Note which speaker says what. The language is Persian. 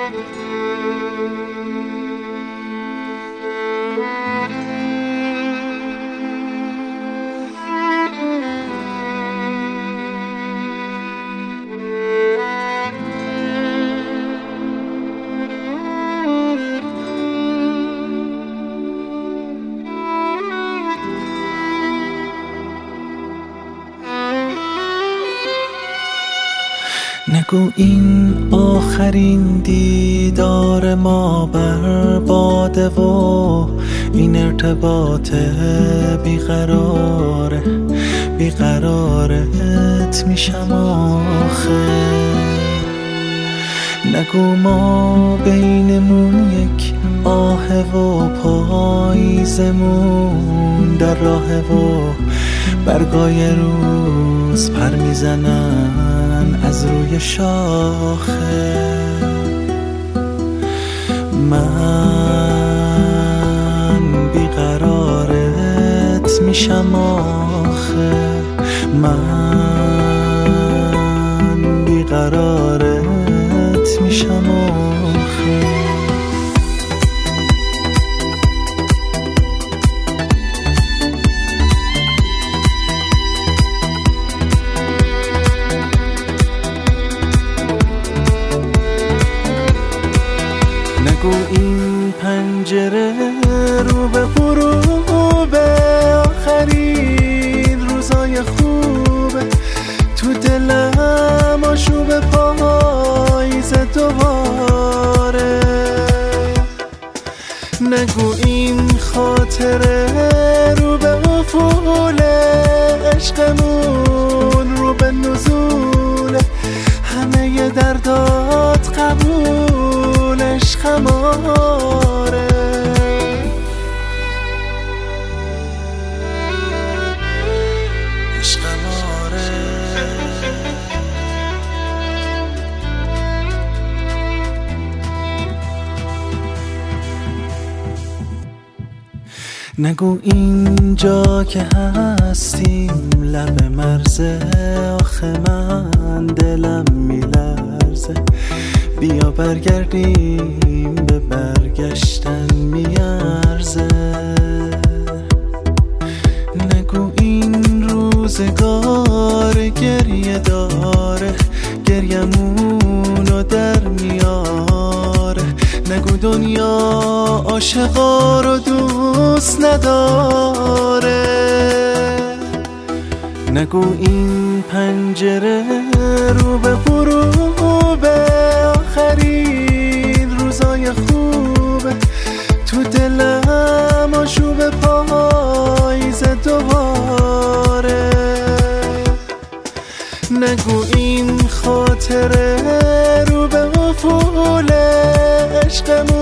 Speaker 1: نگو این آخرین دیدار ما برباده و این ارتباط بیقرارت میشم آخه. نگو ما بینمون یک آه و پاییزمون در راه و برگای روز پر میزنن از روی شاخه. من بیقرارت میشم آخه، من بیقرارت میشم آخه. نگو این پنجره رو به غروبه، آخرین روزای خوبه، تو دلم آشوب پاییز دوباره. نگو این خاطره رو به افول عشقمون، رو به نزول همه دردات قبول، عشقم آره. عشقم آره. نگو اینجا که هستیم لب مرزه، آخه من دلم میلرزه، بیا برگردیم به برگشتن میارزه. نگو این روزگار گریه داره، گریمونو در میاره. نگو دنیا عاشقا رو دوست نداره. نگو این پنجره رو به غروبه، آخرین روزای خوبه، تو دلم آشوب پاییز دوباره. نگو این خاطره رو به افول عشقمون،